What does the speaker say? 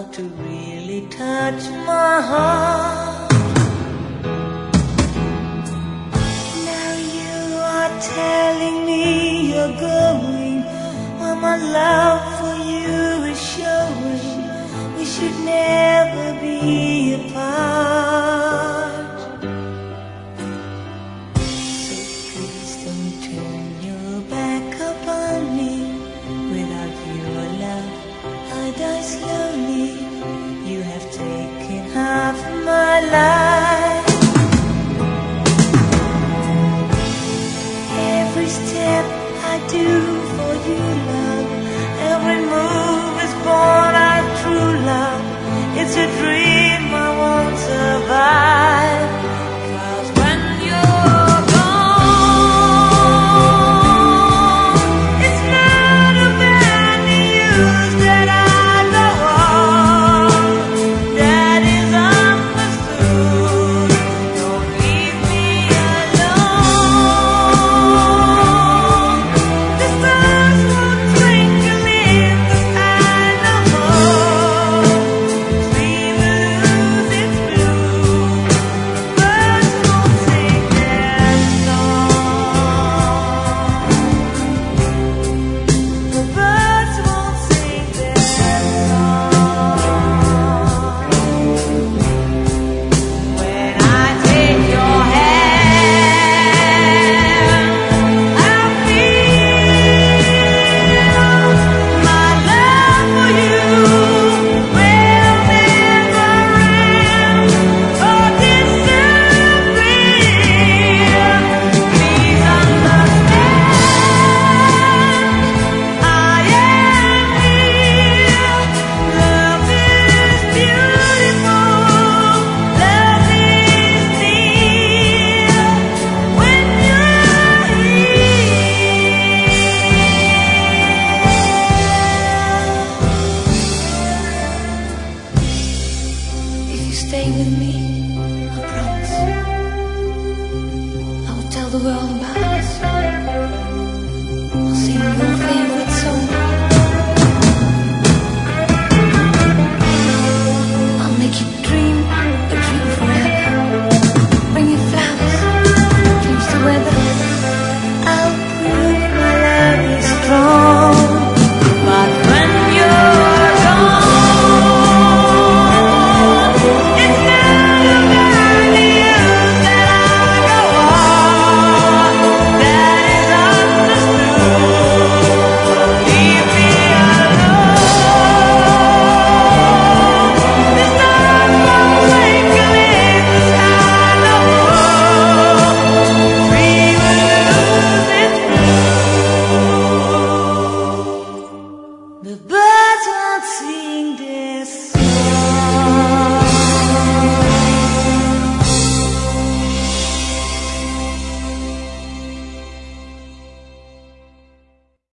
to really touch my heart. Now you are telling me you're going, while my love for you is showing. We should never be apart. So please don't turn your back upon me. Without your love, I die slowly. You have taken half my life. Every step I do for you, love, every move is born out of true love. It's a dream I won't survive. 'Cause when you're gone, it's not about the use that I go on. That is understood. Don't leave me alone. The stars won't twinkle in the sky no more. Tree will lose its blue. Birds won't sing their song. The birds won't sing their song. When I take your hand, I feel my love for you will never end or disappear. Please understand, I am here. Love is beautiful, love is near when you're here. If you stay with me, I promise I will tell the world about us. I'll sing your favorite song. I'll make you dream a dream forever. Bring you flowers, change the weather. I'll prove my love is strong. But when you're gone, it's not about the use that I go on. That is understood. Leave me alone. The stars won't twinkle in the sky no more. Tree will lose its blue. The birds won't sing their